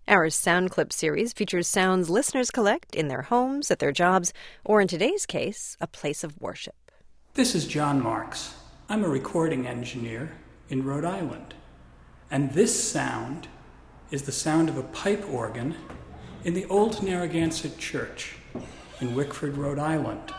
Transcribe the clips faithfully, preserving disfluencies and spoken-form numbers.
Our Sound Clip series features sounds listeners collect in their homes, at their jobs, or in today's case, a place of worship. This is John Marks. I'm a recording engineer in Rhode Island. And this sound is the sound of a pipe organ in the old Narragansett Church in Wickford, Rhode Island.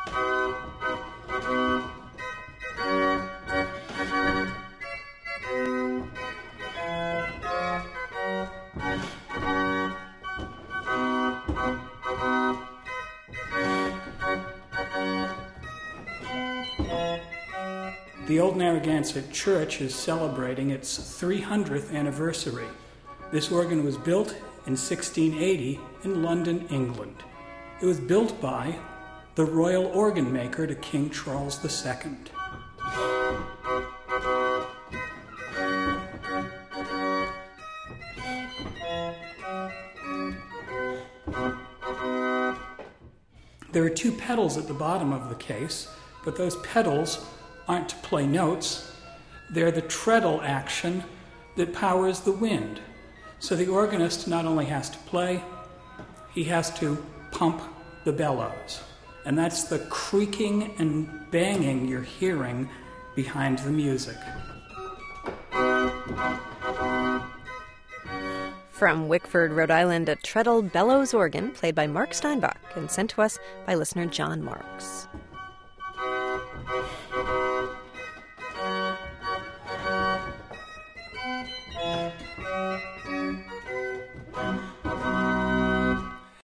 The old Narragansett Church is celebrating its three hundredth anniversary. This organ was built in sixteen eighty in London, England. It was built by the royal organ maker to King Charles the Second. There are two pedals at the bottom of the case, but those pedals aren't to play notes. They're the treadle action that powers the wind. So the organist not only has to play, he has to pump the bellows. And that's the creaking and banging you're hearing behind the music. From Wickford, Rhode Island, a treadle bellows organ played by Mark Steinbach and sent to us by listener John Marks.